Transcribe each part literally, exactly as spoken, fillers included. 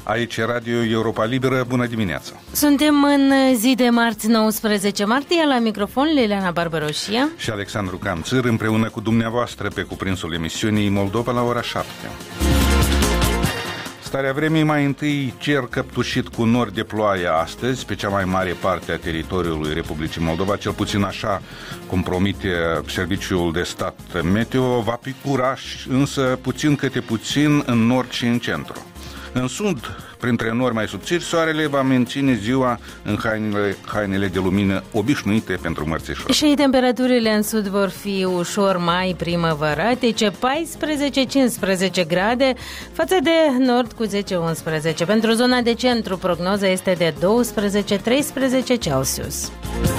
Aici Radio Europa Liberă, bună dimineața! Suntem în zi de marți, nouăsprezece martie, la microfon Liliana Barbaroșia și Alexandru Camțăr, împreună cu dumneavoastră pe cuprinsul emisiunii Moldova la ora șapte. Starea vremii: mai întâi cer căptușit cu nori de ploaie astăzi pe cea mai mare parte a teritoriului Republicii Moldova, cel puțin așa cum promite Serviciul de Stat Meteo. Va picura însă puțin câte puțin în nord și în centru. În sud, printre nori mai subțiri, soarele va menține ziua în hainele, hainele de lumină obișnuite pentru mărțișori. Și temperaturile în sud vor fi ușor mai primăvărate, paisprezece cincisprezece grade, față de nord cu zece unsprezece. Pentru zona de centru, prognoza este de doisprezece treisprezece Celsius.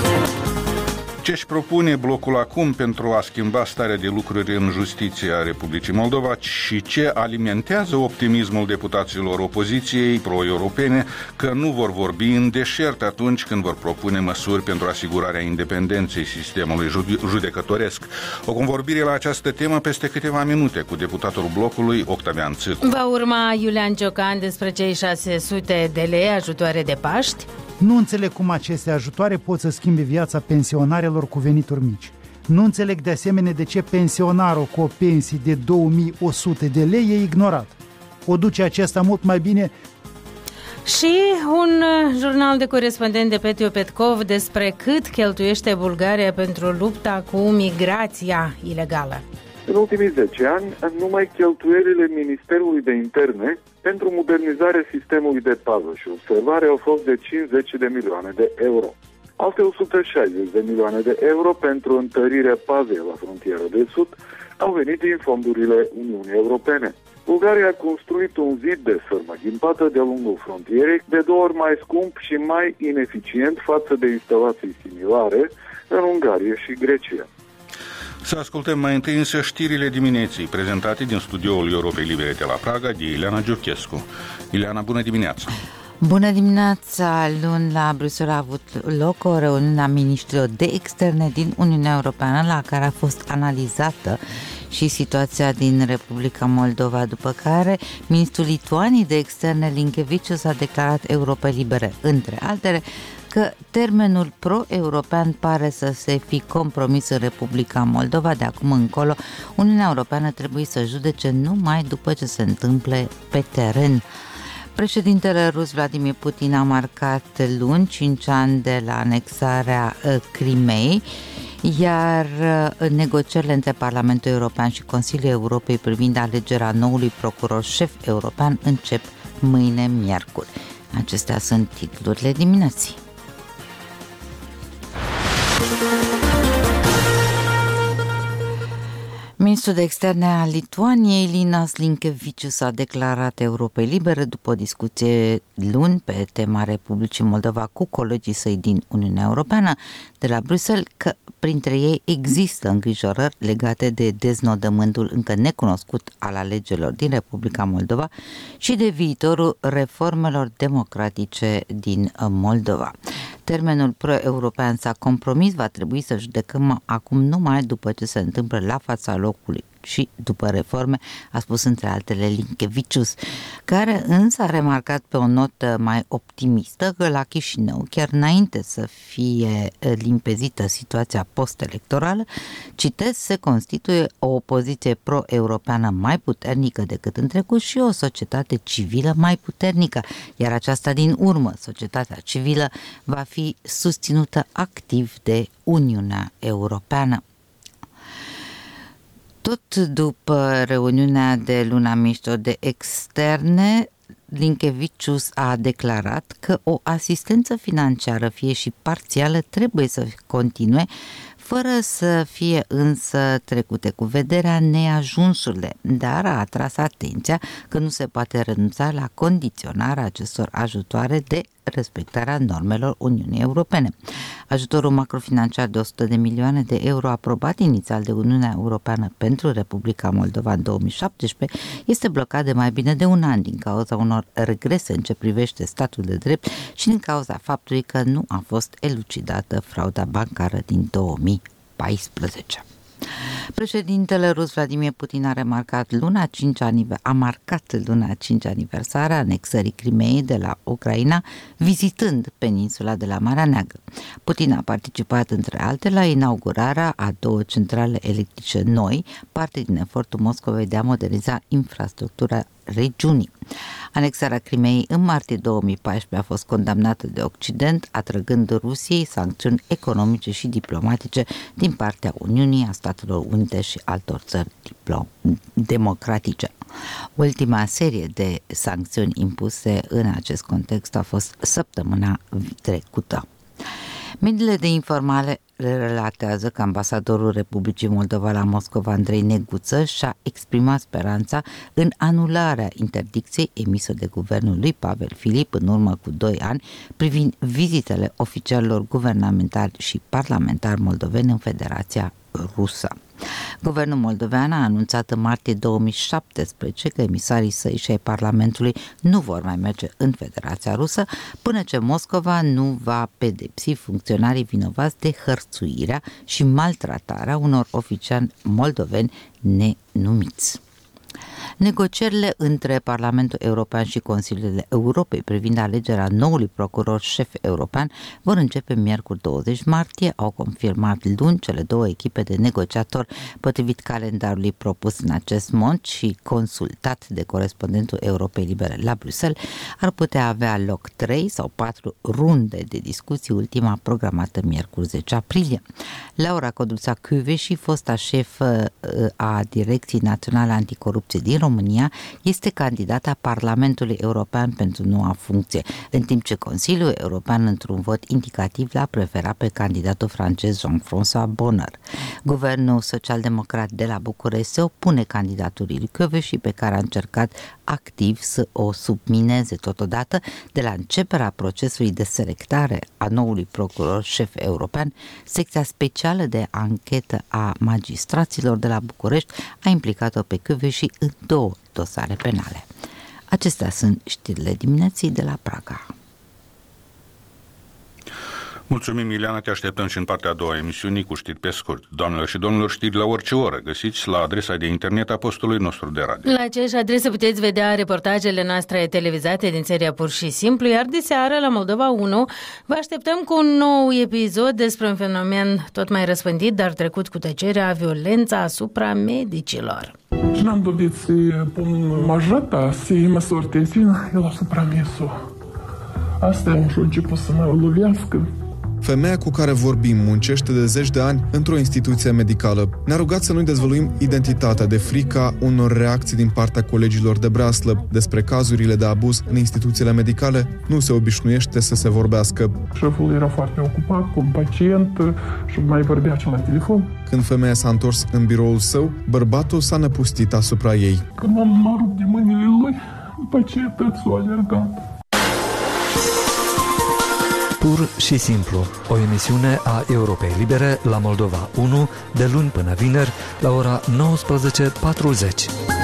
Ce își propune blocul acum pentru a schimba starea de lucruri în justiția Republicii Moldova și ce alimentează optimismul deputaților opoziției pro-europene că nu vor vorbi în deșert atunci când vor propune măsuri pentru asigurarea independenței sistemului judecătoresc. O convorbire la această temă peste câteva minute cu deputatul blocului Octavian Țâcu. Va urma Iulian Ciocan despre cei șase sute de lei ajutoare de Paști. Nu înțeleg cum aceste ajutoare pot să schimbe viața pensionarilor cu venituri mici. Nu înțeleg de asemenea de ce pensionarul cu o pensie de două mii o sută de lei e ignorat. O duce acesta mult mai bine. Și un jurnal de corespondent de Petio Petkov despre cât cheltuiește Bulgaria pentru lupta cu migrația ilegală. În ultimii zece ani, numai cheltuielile Ministerului de Interne pentru modernizarea sistemului de pază și observare au fost de cincizeci de milioane de euro. Alte o sută șaizeci de milioane de euro pentru întărirea pazei la frontiera de sud au venit din fondurile Uniunii Europene. Bulgaria a construit un zid de sârmă ghimpată de-a lungul frontierei, de două ori mai scump și mai ineficient față de instalații similare în Ungaria și Grecia. Să ascultăm mai întâi însă știrile dimineții prezentate din studioul Europei Libere de la Praga de Ileana Giurchescu. Ileana, bună dimineața! Bună dimineața! Luni la Bruxelles a avut loc o reuniune a ministrilor de externe din Uniunea Europeană la care a fost analizată și situația din Republica Moldova, după care ministrul Lituaniei de externe Linkevicius a declarat Europei Libere, între altele, că termenul pro-european pare să se fi compromis în Republica Moldova. De acum încolo, Uniunea Europeană trebuie să judece numai după ce se întâmple pe teren. Președintele rus Vladimir Putin a marcat luni cinci ani de la anexarea Crimeei, iar negocierile între Parlamentul European și Consiliul Europei privind alegerea noului procuror șef european încep mâine, miercuri. Acestea sunt titlurile dimineții. Ministrul de externe al Lituaniei, Linas Linkevicius, a declarat Europei Libere după o discuție luni pe tema Republicii Moldova cu colegii săi din Uniunea Europeană de la Bruxelles că printre ei există îngrijorări legate de deznodământul încă necunoscut al alegerilor din Republica Moldova și de viitorul reformelor democratice din Moldova. Termenul pro-european s-a compromis, va trebui să judecăm acum numai după ce se întâmplă la fața locului și după reforme, a spus între altele Linkevicius, care însă a remarcat pe o notă mai optimistă că la Chișinău, chiar înainte să fie limpezită situația post-electorală, citez, se constituie o opoziție pro-europeană mai puternică decât în trecut și o societate civilă mai puternică, iar aceasta din urmă, societatea civilă, va fi susținută activ de Uniunea Europeană. Tot după reuniunea de luna mișto de externe, Linkevicius a declarat că o asistență financiară, fie și parțială, trebuie să continue, fără să fie însă trecute cu vederea neajunsurile, dar a atras atenția că nu se poate renunța la condiționarea acestor ajutoare de respectarea normelor Uniunii Europene. Ajutorul macrofinanciar de o sută de milioane de euro aprobat inițial de Uniunea Europeană pentru Republica Moldova în două mii șaptesprezece este blocat de mai bine de un an din cauza unor regrese în ce privește statul de drept și din cauza faptului că nu a fost elucidată frauda bancară din două mii paisprezece. Președintele rus Vladimir Putin a remarcat luna cinci aniver- a marcat luna cinci aniversare a anexării Crimeei de la Ucraina, vizitând peninsula de la Marea Neagră. Putin a participat între altele la inaugurarea a două centrale electrice noi, parte din efortul Moscovei de a moderniza infrastructura regiunii. Anexarea Crimeei în martie două mii paisprezece a fost condamnată de Occident, atrăgând Rusiei sancțiuni economice și diplomatice din partea Uniunii, a Statelor Unite și altor țări diplom- democratice. Ultima serie de sancțiuni impuse în acest context a fost săptămâna trecută. Mediile de informare relatează că ambasadorul Republicii Moldova la Moscova, Andrei Neguță, și-a exprimat speranța în anularea interdicției emisă de guvernul lui Pavel Filip în urmă cu doi ani privind vizitele oficialilor guvernamentali și parlamentari moldoveni în Federația Rusă. Guvernul moldovean a anunțat în martie două mii șaptesprezece că emisarii săi și ai Parlamentului nu vor mai merge în Federația Rusă până ce Moscova nu va pedepsi funcționarii vinovați de hărțuirea și maltratarea unor oficiali moldoveni nenumiți. Negocierile între Parlamentul European și Consiliul Europei privind alegerea noului procuror șef european vor începe miercuri douăzeci martie, au confirmat luni cele două echipe de negociatori, potrivit calendarului propus în acest mod și consultat de corespondentul Europei Libere la Bruxelles. Ar putea avea loc trei sau patru runde de discuții, ultima programată miercuri zece aprilie. Laura Codruța Kövesi, fosta șefă a Direcției Naționale Anticorupție din România, este candidata Parlamentului European pentru noua funcție, în timp ce Consiliul European, într-un vot indicativ, l-a preferat pe candidatul francez Jean-François Bonner. Guvernul social-democrat de la București se opune candidaturii lui Kövesi, pe care a încercat activ să o submineze totodată de la începerea procesului de selectare a noului procuror șef european. Secția specială de anchetă a magistraților de la București a implicat-o pe Kövesi în două dosare penale. Acestea sunt știrile dimineții de la Praga. Mulțumim, Ileana, te așteptăm și în partea a doua a emisiunii cu știri pe scurt. Doamnelor și domnilor, știri la orice oră găsiți la adresa de internet a postului nostru de radio. La aceeași adresă puteți vedea reportajele noastre televizate din seria Pur și Simplu, iar de seară la Moldova unu vă așteptăm cu un nou episod despre un fenomen tot mai răspândit, dar trecut cu tăcerea, violența asupra medicilor. Și n-am dorit să pun majorata, să măsori tensiunea, el asupra mesul. Asta e și-a început să mă lovească. Femeia cu care vorbim muncește de zeci de ani într-o instituție medicală. Ne-a rugat să nu-i dezvăluim identitatea de frica unor reacții din partea colegilor de breaslă. Despre cazurile de abuz în instituțiile medicale nu se obișnuiește să se vorbească. Șeful era foarte ocupat cu un pacient și mai vorbea și la telefon. Când femeia s-a întors în biroul său, bărbatul s-a năpustit asupra ei. Când m-am rupt de mâinile lui, după ce tățul a alergat. Pur și simplu, o emisiune a Europei Libere la Moldova unu, de luni până vineri, la ora nouăsprezece patruzeci.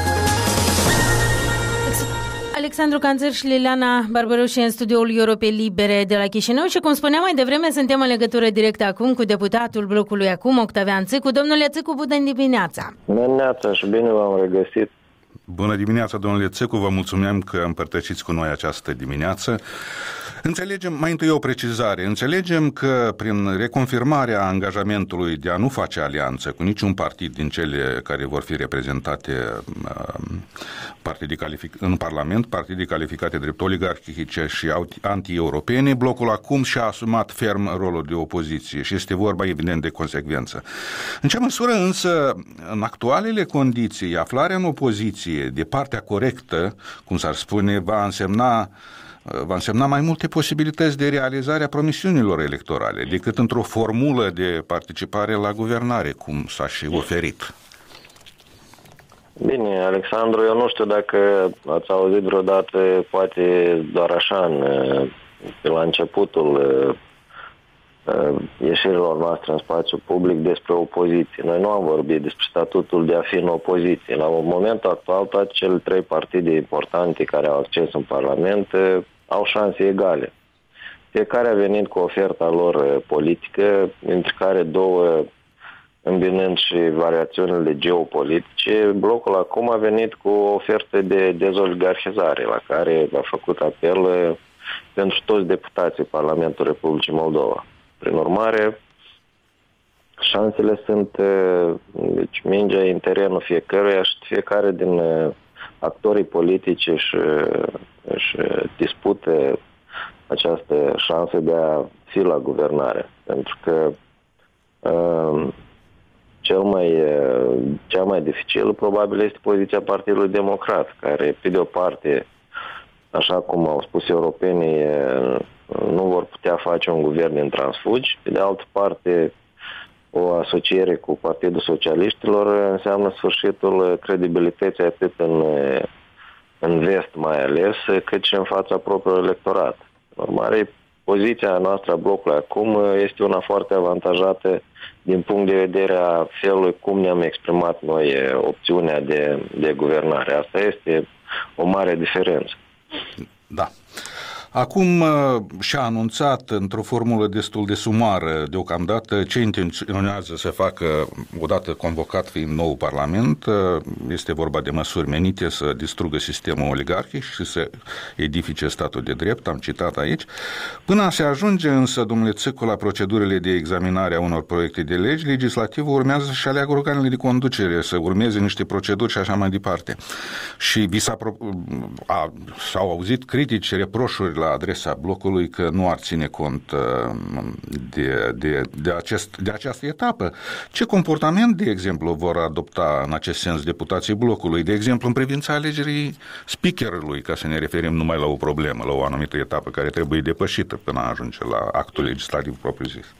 Alexandru Canțăr și Liliana Barbaroși în studioul Europei Libere de la Chișinău și, cum spuneam mai devreme, suntem în legătură directă acum cu deputatul blocului acum, Octavian Țâcu. Domnule Țâcu, bună dimineața! Bună dimineața și bine v-am regăsit! Bună dimineața, domnule Țâcu, vă mulțumim că împărtășiți cu noi această dimineață. Înțelegem, mai întâi o precizare, înțelegem că prin reconfirmarea angajamentului de a nu face alianță cu niciun partid din cele care vor fi reprezentate partidii calific- în Parlament, partidii calificate drept oligarhice și anti-europene, blocul acum și-a asumat ferm rolul de opoziție și este vorba evident de consecvență. În ce măsură însă, în actualele condiții, aflarea în opoziție de partea corectă, cum s-ar spune, va însemna va însemna mai multe posibilități de realizare a promisiunilor electorale decât într-o formulă de participare la guvernare, cum s-a și oferit. Bine, Alexandru, eu nu știu dacă ați auzit vreodată, poate doar așa, în, la începutul ieșirilor noastre în spațiu public despre opoziție. Noi nu am vorbit despre statutul de a fi în opoziție. La momentul actual, toate cele trei partide importante care au acces în Parlament au șanse egale. Fiecare a venit cu oferta lor politică, dintre care două îmbinând și variațiunile geopolitice, blocul acum a venit cu o ofertă de dezoligarhizare, la care a făcut apel pentru toți deputații Parlamentului Republicii Moldova. Prin urmare, șansele sunt, deci mingea în terenul fiecăruia și fiecare din actorii politici își, își dispute această șansă de a fi la guvernare. Pentru că uh, cel mai, uh, cea mai dificilă probabil este poziția Partidului Democrat, care pe de o parte, așa cum au spus europenii, uh, nu vor putea face un guvern din transfugi, pe de altă parte o asociere cu Partidul Socialiștilor înseamnă sfârșitul credibilității atât în, în vest mai ales, cât și în fața propriului electorat. În urmare, poziția noastră a blocului acum este una foarte avantajată din punct de vedere a felului cum ne-am exprimat noi opțiunea de, de guvernare. Asta este o mare diferență. Da. Acum și-a anunțat într-o formulă destul de sumară deocamdată ce intenționează să facă odată convocat fiind nou Parlament. Este vorba de măsuri menite să distrugă sistemul oligarhic și să edifice statul de drept, am citat aici. Până a se ajunge însă, domnule Țâcu, la procedurile de examinare a unor proiecte de legi, legislativul urmează să-și aleagă organele de conducere, să urmeze niște proceduri și așa mai departe. Și vi s-a, a, s-au auzit critici, reproșuri la adresa blocului că nu ar ține cont de, de, de, acest, de această etapă. Ce comportament, de exemplu, vor adopta în acest sens deputații blocului? De exemplu, în privința alegerii speakerului, ca să ne referim numai la o problemă, la o anumită etapă care trebuie depășită până a ajunge la actul legislativ propriu-zis.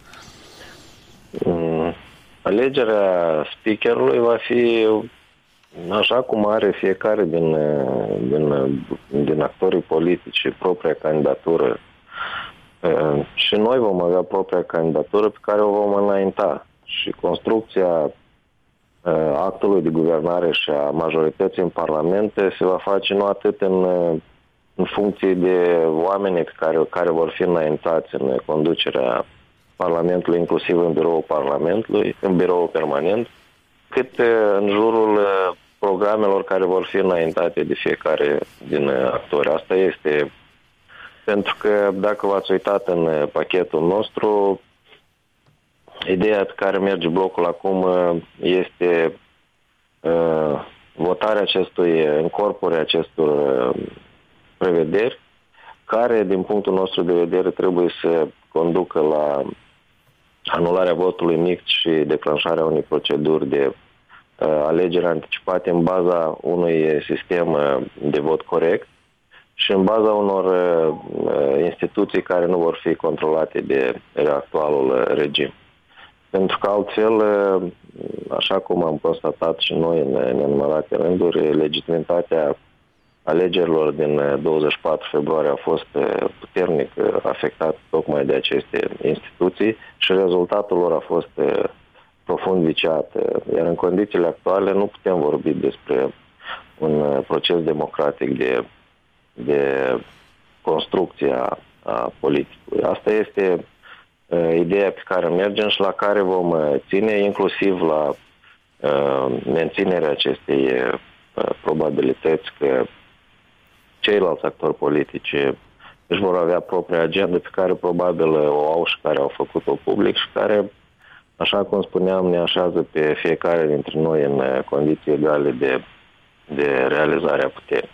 Mm, alegerea speakerului va fi așa cum are fiecare din, din, din actorii politici propria candidatură. Și noi vom avea propria candidatură pe care o vom înainta. Și construcția actului de guvernare și a majorității în Parlament se va face nu atât în, în funcție de oamenii care, care vor fi înaintați în conducerea Parlamentului, inclusiv în biroul Parlamentului, în biroul permanent, cât în jurul programelor care vor fi înaintate de fiecare din actori. Asta este pentru că, dacă v-ați uitat în pachetul nostru, ideea pe care merge blocul acum este uh, votarea acestui, încorporarea acestor uh, prevederi, care, din punctul nostru de vedere, trebuie să conducă la anularea votului mixt și declanșarea unei proceduri de uh, alegeri anticipate în baza unui sistem uh, de vot corect și în baza unor uh, instituții care nu vor fi controlate de actualul uh, regim. Pentru că altfel, uh, așa cum am constatat și noi în nenumărate rânduri, legitimitatea alegerilor din douăzeci și patru februarie a fost puternic afectat tocmai de aceste instituții și rezultatul lor a fost profund viciat. Iar în condițiile actuale nu putem vorbi despre un proces democratic de, de construcție a, a politicului. Asta este uh, ideea pe care mergem și la care vom ține, inclusiv la uh, menținerea acestei uh, probabilități că ceilalți actori politici își vor avea propria agendă pe care probabil o au și care au făcut-o public și care, așa cum spuneam, ne așează pe fiecare dintre noi în condiții egale de, de realizare a puterii.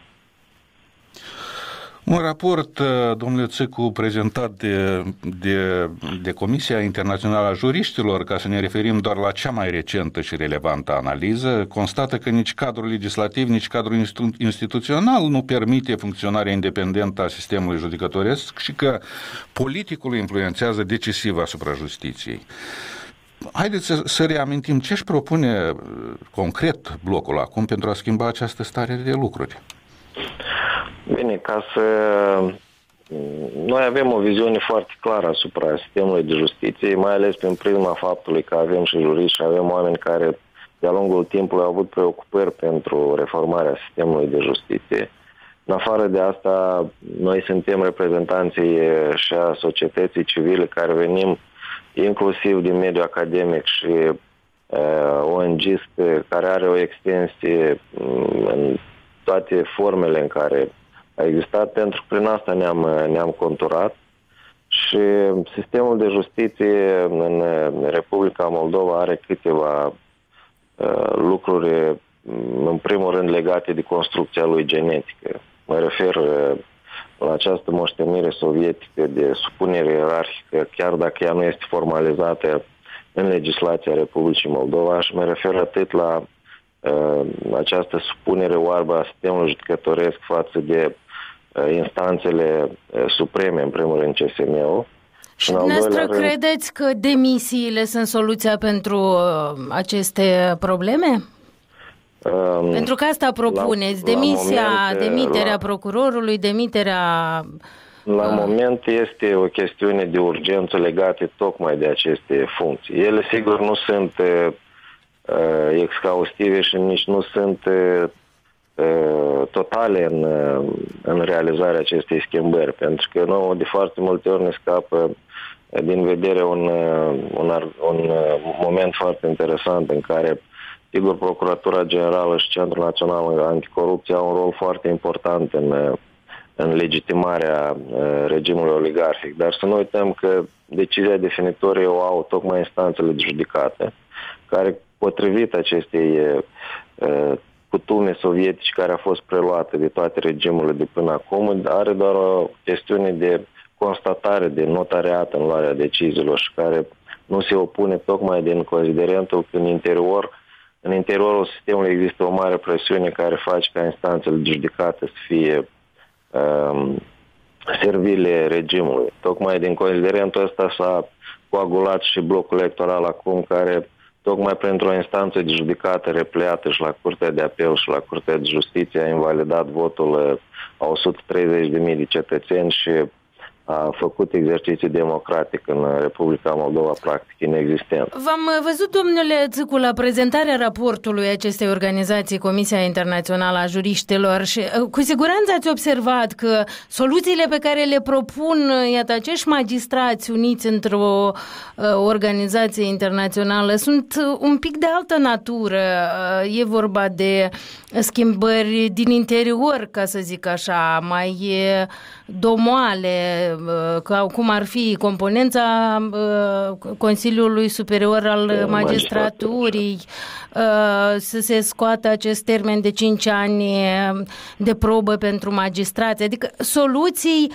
Un raport, domnule Țâcu, prezentat de, de, de Comisia Internațională a Juriștilor, ca să ne referim doar la cea mai recentă și relevantă analiză, constată că nici cadrul legislativ, nici cadrul institu- instituțional nu permite funcționarea independentă a sistemului judecătoresc și că politicul influențează decisiv asupra justiției. Haideți să, să reamintim ce își propune concret blocul acum pentru a schimba această stare de lucruri. Bine, ca să... Noi avem o viziune foarte clară asupra sistemului de justiție, mai ales prin prisma faptului că avem și juriști și avem oameni care de-a lungul timpului au avut preocupări pentru reformarea sistemului de justiție. În afară de asta, noi suntem reprezentanții și a societății civile care venim inclusiv din mediul academic și O N G-ist care are o extensie în toate formele în care a existat, pentru că prin asta ne-am, ne-am conturat. Și sistemul de justiție în Republica Moldova are câteva uh, lucruri, în primul rând legate de construcția lui genetică. Mă refer uh, la această moștenire sovietică de supunere ierarhică, chiar dacă ea nu este formalizată în legislația Republicii Moldova, și mă refer atât la uh, această supunere oarbă a sistemului judecătoresc față de instanțele supreme, în primul rând C S M-ul. Și dumneavoastră credeți că demisiile sunt soluția pentru uh, aceste probleme? Um, pentru că asta propuneți, la, demisia, la moment, demiterea la, procurorului, demiterea... La uh, moment este o chestiune de urgență legată tocmai de aceste funcții. Ele, sigur, nu sunt uh, exhaustive și nici nu sunt uh, totale în, în realizarea acestei schimbări, pentru că nouă de foarte multe ori ne scapă din vedere un, un, un moment foarte interesant în care, sigur, Procuratura Generală și Centrul Național Anticorupție au un rol foarte important în, în legitimarea regimului oligarhic, dar să nu uităm că decizia definitorie o au tocmai instanțele de judecată, care, potrivit acestei cutume sovietici care a fost preluată de toate regimurile de până acum, are doar o chestiune de constatare, de notariat în luarea deciziilor și care nu se opune tocmai din considerentul că în interior, în interiorul sistemului există o mare presiune care face ca instanțele de judecată să fie um, servile regimului. Tocmai din considerentul ăsta s-a coagulat și blocul electoral acum, care tocmai printr-o instanță de judecată repleată și la Curtea de Apel și la Curtea de Justiție a invalidat votul a o sută treizeci de mii de cetățeni și a făcut exerciții democratic în Republica Moldova practic inexistent. V-am văzut, domnule Țâcu, la prezentarea raportului acestei organizații, Comisia Internațională a Juriștilor, și cu siguranță ați observat că soluțiile pe care le propun, iată, acești magistrați uniți într-o uh, organizație internațională sunt un pic de altă natură. Uh, e vorba de schimbări din interior, ca să zic așa, mai domoale, ca cum ar fi componența Consiliului Superior al Magistraturii, să se scoată acest termen de cinci ani de probă pentru magistrați, adică soluții,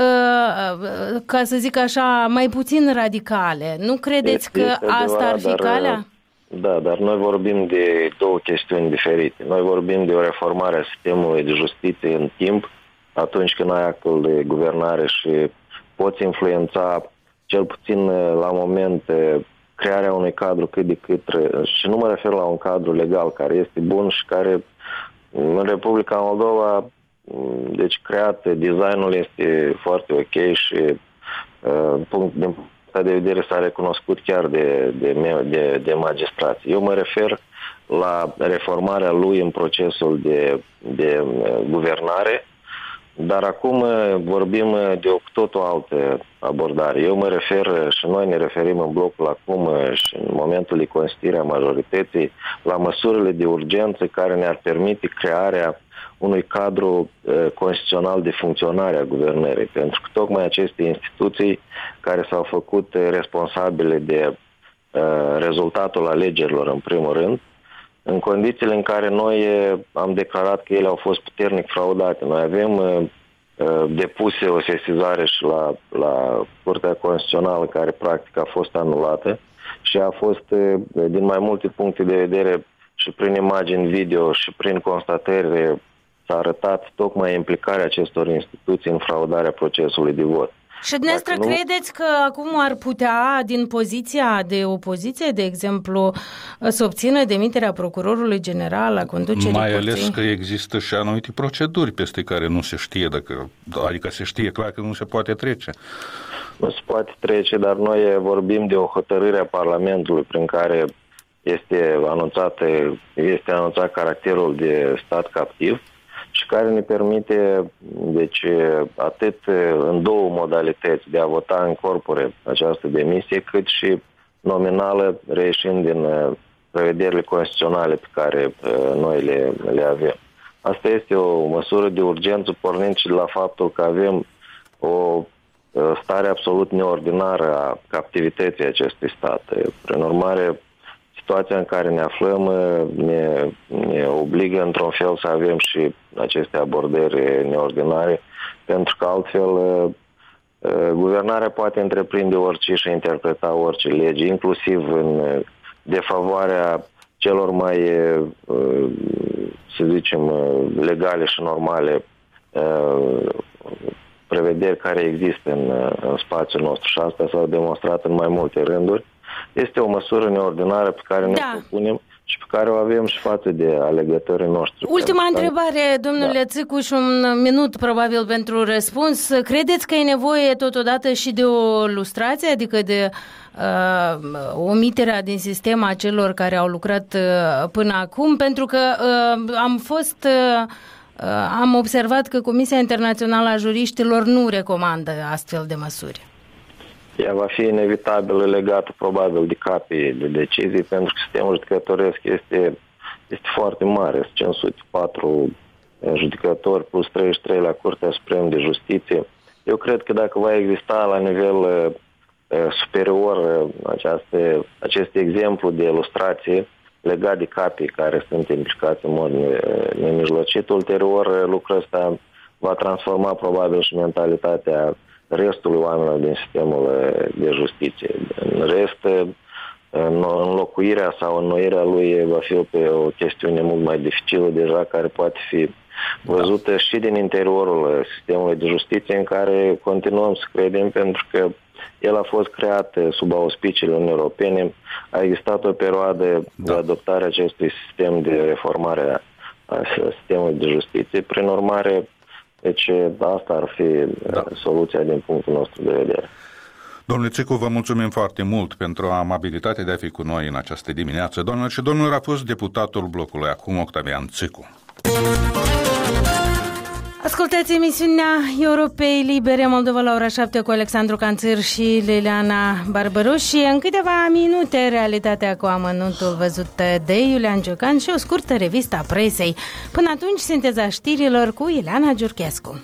ca să zic așa, mai puțin radicale. Nu credeți că asta ar fi calea? Da, dar noi vorbim de două chestiuni diferite. Noi vorbim de o reformare a sistemului de justiție în timp, atunci când ai actul de guvernare și poți influența, cel puțin la moment, crearea unui cadru cât de cât, și nu mă refer la un cadru legal care este bun și care în Republica Moldova, deci creat, designul este foarte ok și punct, din punct de vedere s-a recunoscut chiar de, de, de, de magistrați. Eu mă refer la reformarea lui în procesul de, de guvernare, dar acum vorbim de o totul altă abordare. Eu mă refer, și noi ne referim în blocul acum și în momentul de constituire a majorității, la măsurile de urgență care ne-ar permite crearea unui cadru uh, constituțional de funcționare a guvernării. Pentru că tocmai aceste instituții care s-au făcut responsabile de uh, rezultatul alegerilor, în primul rând, în condițiile în care noi am declarat că ele au fost puternic fraudate. Noi avem uh, depuse o sesizare și la, la Curtea Constituțională, care practic a fost anulată și a fost, uh, din mai multe puncte de vedere, și prin imagini video și prin constatări, s-a arătat tocmai implicarea acestor instituții în fraudarea procesului de vot. Și dumneavoastră nu... credeți că acum ar putea, din poziția de opoziție, de exemplu, să obțină demiterea procurorului general la conducerii Mai curții? ales că există și anumite proceduri peste care nu se știe, dacă, adică se știe clar că nu se poate trece. Nu se poate trece, dar noi vorbim de o hotărâre a Parlamentului prin care este anunțat, este anunțat caracterul de stat captiv și care ne permite, deci, atât în două modalități de a vota în corpore această demisie, cât și nominală, reieșind din prevederile constituționale pe care uh, noi le, le avem. Asta este o măsură de urgență, pornind și de la faptul că avem o uh, stare absolut neordinară a captivității acestui stat. Prin urmare, situația în care ne aflăm ne, ne obligă într-un fel să avem și aceste abordări neordinare, pentru că altfel guvernarea poate întreprinde orice și interpreta orice lege, inclusiv în defavoarea celor mai, să zicem, legale și normale prevederi care există în, în spațiul nostru, și asta s-a demonstrat în mai multe rânduri. Este o măsură neordinară pe care ne da. propunem și pe care o avem și față de alegătorii noștri. Ultima întrebare, domnule da. Țicu, și un minut probabil pentru răspuns. Credeți că e nevoie totodată și de o lustrație, adică de uh, omiterea din sistem a celor care au lucrat uh, până acum? Pentru că uh, am fost... Uh, am observat că Comisia Internațională a Juriștilor nu recomandă astfel de măsuri. Ea va fi inevitabil legată probabil de capii de decizii, pentru că sistemul judecătoresc este, este foarte mare. cinci sute patru judecători plus treizeci și trei la Curtea Supremă de Justiție. Eu cred că dacă va exista la nivel uh, superior uh, aceaste, acest exemplu de ilustrație legat de capii care sunt implicați în mod nemijlocit, ulterior lucrul ăsta va transforma probabil și mentalitatea restului oamenilor din sistemul de justiție. În rest, înlocuirea sau înnoirea lui va fi pe o chestiune mult mai dificilă deja, care poate fi văzută și din interiorul sistemului de justiție, în care continuăm să credem, pentru că el a fost creat sub auspiciile Uniunii Europene. A existat o perioadă da. de adoptare a acestui sistem de reformare a sistemului de justiție. Prin urmare, deci asta ar fi da. soluția din punctul nostru de vedere. Domnule Țicu, vă mulțumim foarte mult pentru amabilitatea de a fi cu noi în această dimineață. Doamnelor și domnilor, a fost deputatul blocului acum, Octavian Țicu. Ascultați emisiunea Europei Libere Moldova la ora șapte cu Alexandru Canțir și Liliana Barbăruși. În câteva minute, realitatea cu amănuntul văzut de Iulian Ciocan și o scurtă revistă a presei. Până atunci, sinteza știrilor cu Ileana Giurchescu.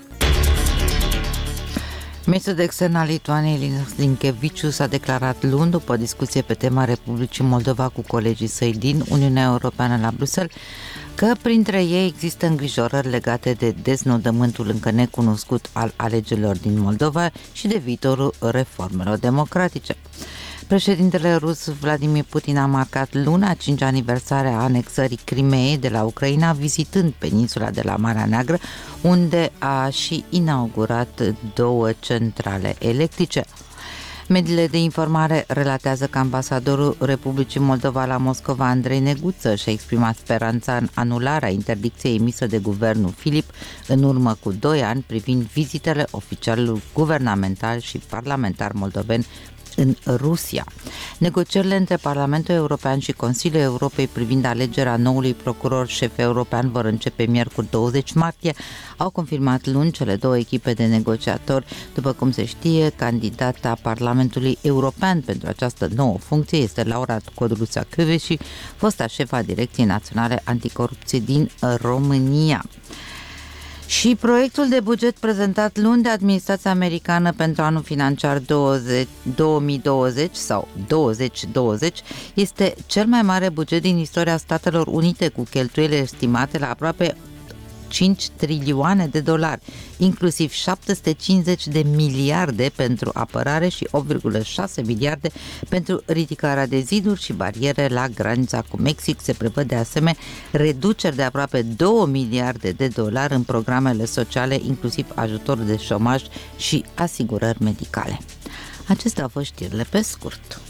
Ministrul de externe al Lituaniei, Linas Linkevicius, s-a declarat luni, după o discuție pe tema Republicii Moldova cu colegii săi din Uniunea Europeană la Bruxelles, că printre ei există îngrijorări legate de deznodământul încă necunoscut al alegerilor din Moldova și de viitorul reformelor democratice. Președintele rus Vladimir Putin a marcat luna a cincea aniversare a anexării Crimeei de la Ucraina, vizitând peninsula de la Marea Neagră, unde a și inaugurat două centrale electrice. Mediile de informare relatează că ambasadorul Republicii Moldova la Moscova, Andrei Neguță, și-a exprimat speranța în anularea interdicției emisă de guvernul Filip în urmă cu doi ani privind vizitele oficialilor guvernamentali și parlamentari moldoveni în Rusia. Negocierile între Parlamentul European și Consiliul Europei privind alegerea noului procuror șef european vor începe miercuri douăzeci martie, au confirmat luni cele două echipe de negociatori. După cum se știe, candidata Parlamentului European pentru această nouă funcție este Laura Codruța Kövesi, fosta șefa Direcției Naționale Anticorupție din România. Și proiectul de buget prezentat luni de administrația americană pentru anul financiar două mii douăzeci sau douăzeci douăzeci este cel mai mare buget din istoria Statelor Unite, cu cheltuieli estimate la aproape cinci trilioane de dolari, inclusiv șapte sute cincizeci de miliarde pentru apărare și opt virgulă șase miliarde pentru ridicarea de ziduri și bariere la granița cu Mexic. Se prevăd de asemenea reduceri de aproape două miliarde de dolari în programele sociale, inclusiv ajutorul de șomaj și asigurări medicale. Acestea au fost știrile pe scurt.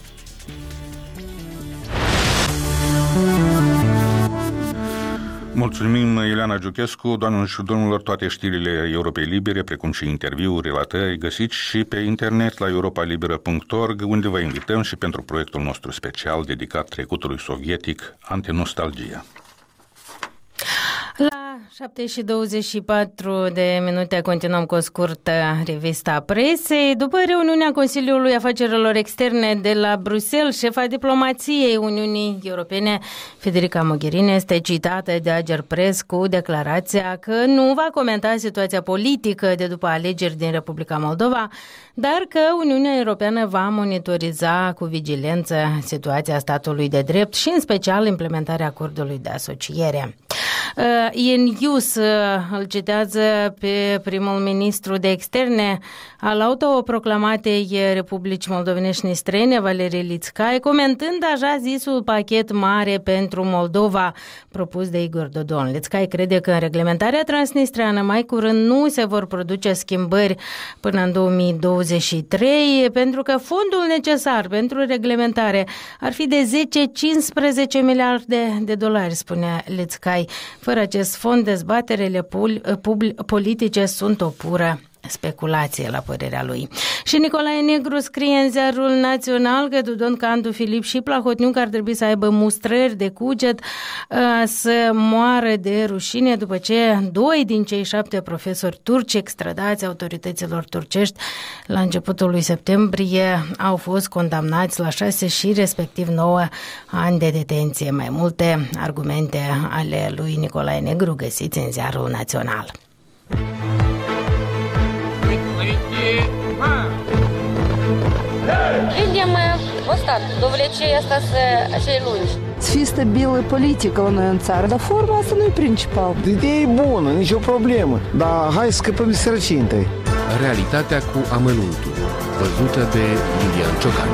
Mulțumim, Ileana Giurchescu. Doamnelor și domnilor, toate știrile Europei Libere, precum și interviuri, relatări, găsiți și pe internet la europa liberă punct org, unde vă invităm și pentru proiectul nostru special dedicat trecutului sovietic, Antinostalgia. La șapte și douăzeci și patru de minute, continuăm cu o scurtă revista presei. După reuniunea Consiliului Afacerilor Externe de la Bruxelles, șefa diplomației Uniunii Europene, Federica Mogherini, este citată de Agerpres cu declarația că nu va comenta situația politică de după alegeri din Republica Moldova, dar că Uniunea Europeană va monitoriza cu vigilență situația statului de drept și în special implementarea acordului de asociere. E News îl citează pe primul ministru de externe al autoproclamatei Republicii Moldovenești Străine, Valerii Lițcai, comentând așa zisul pachet mare pentru Moldova propus de Igor Dodon. Lițcai crede că în reglementarea transnistreană mai curând nu se vor produce schimbări până în două mii douăzeci și trei, pentru că fondul necesar pentru reglementare ar fi de zece cincisprezece miliarde de dolari, spune Lițcai. Fără acest fond, dezbaterele politice sunt o pură speculație, la părerea lui. Și Nicolae Negru scrie în Ziarul Național că Dodon, Candu, Filip și Plahotniuc ar trebui să aibă mustrări de cuget să moară de rușine după ce doi din cei șapte profesori turci extradați autorităților turcești la începutul lui septembrie au fost condamnați la șase și respectiv nouă ani de detenție. Mai multe argumente ale lui Nicolae Negru găsiți în Ziarul Național. Видим устат, довлечение остаться acei lungi. Să fie stabilă politică la noi în țară, dar forma asta nu e principal. Ideea e bună, nicio problemă, dar hai să scăpăm de sărăcie întâi. Realitatea cu amănuntul, văzută de Iulian Ciocan.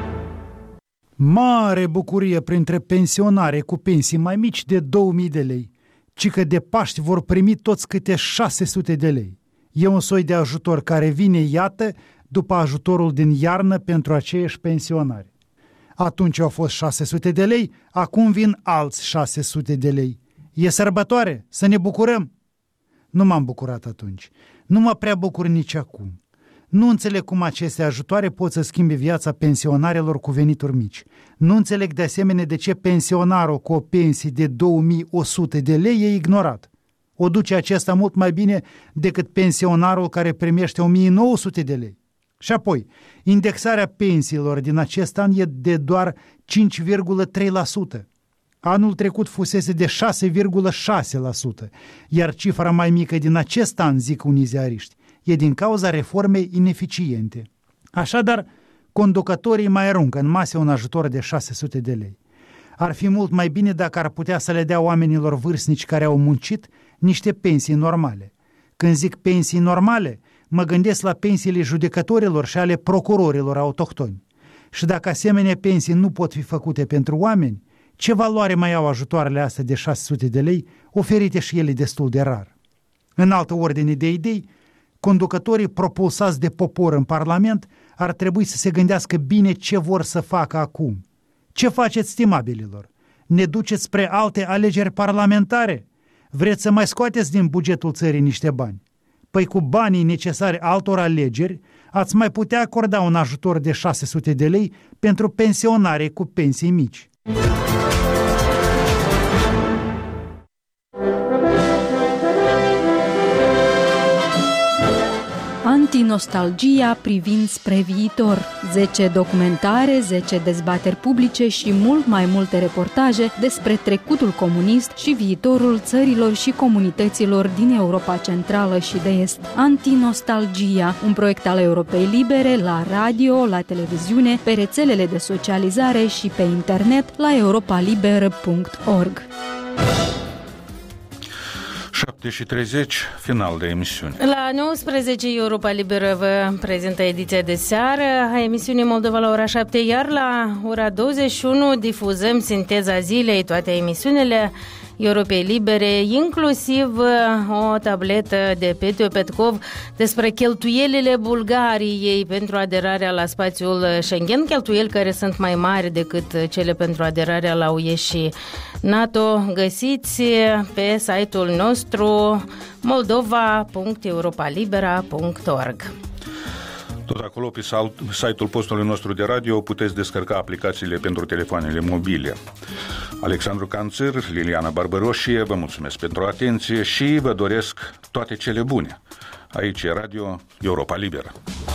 Mare bucurie printre pensionare cu pensii mai mici de două mii de lei, ci că de Paști vor primi toți câte șase sute de lei. E un soi de ajutor care vine, iată, după ajutorul din iarnă pentru aceiași pensionari. Atunci au fost șase sute de lei, acum vin alți șase sute de lei. E sărbătoare, să ne bucurăm! Nu m-am bucurat atunci, nu mă prea bucur nici acum. Nu înțeleg cum aceste ajutoare pot să schimbe viața pensionarilor cu venituri mici. Nu înțeleg de asemenea de ce pensionarul cu o pensie de două mii o sută de lei e ignorat. O duce acesta mult mai bine decât pensionarul care primește o mie nouă sute de lei. Și apoi, indexarea pensiilor din acest an e de doar cinci virgulă trei la sută. Anul trecut fusese de șase virgulă șase la sută, iar cifra mai mică din acest an, zic unii ziariști, e din cauza reformei ineficiente. Așadar, conducătorii mai aruncă în masă un ajutor de șase sute de lei. Ar fi mult mai bine dacă ar putea să le dea oamenilor vârstnici care au muncit niște pensii normale. Când zic pensii normale, mă gândesc la pensiile judecătorilor și ale procurorilor autohtoni. Și dacă asemenea pensii nu pot fi făcute pentru oameni, ce valoare mai au ajutoarele astea de șase sute de lei, oferite și ele destul de rar? În altă ordine de idei, conducătorii propulsați de popor în Parlament ar trebui să se gândească bine ce vor să facă acum. Ce faceți, stimabililor? Ne duceți spre alte alegeri parlamentare? Vreți să mai scoateți din bugetul țării niște bani? Păi cu banii necesari altor alegeri, ați mai putea acorda un ajutor de șase sute de lei pentru pensionare cu pensii mici. Antinostalgia privind spre viitor. zece documentare, zece dezbateri publice și mult mai multe reportaje despre trecutul comunist și viitorul țărilor și comunităților din Europa Centrală și de Est. Antinostalgia, un proiect al Europei Libere la radio, la televiziune, pe rețelele de socializare și pe internet la europa liberă punct org. șapte și treizeci, final de emisiune. La nouăsprezece, Europa Liberă vă prezintă ediția de seară a emisiunii Moldova la ora șapte, iar la ora douăzeci și unu difuzăm sinteza zilei, toate emisiunile Europei Libere, inclusiv o tabletă de Petio Petkov despre cheltuielile Bulgariei pentru aderarea la spațiul Schengen, cheltuieli care sunt mai mari decât cele pentru aderarea la U E și NATO. Găsiți pe site-ul nostru moldova punct europa libera punct org. Tot acolo, pe site-ul postului nostru de radio, puteți descărca aplicațiile pentru telefoanele mobile. Alexandru Canțir, Liliana Barbăroșie, vă mulțumesc pentru atenție și vă doresc toate cele bune. Aici e Radio Europa Liberă.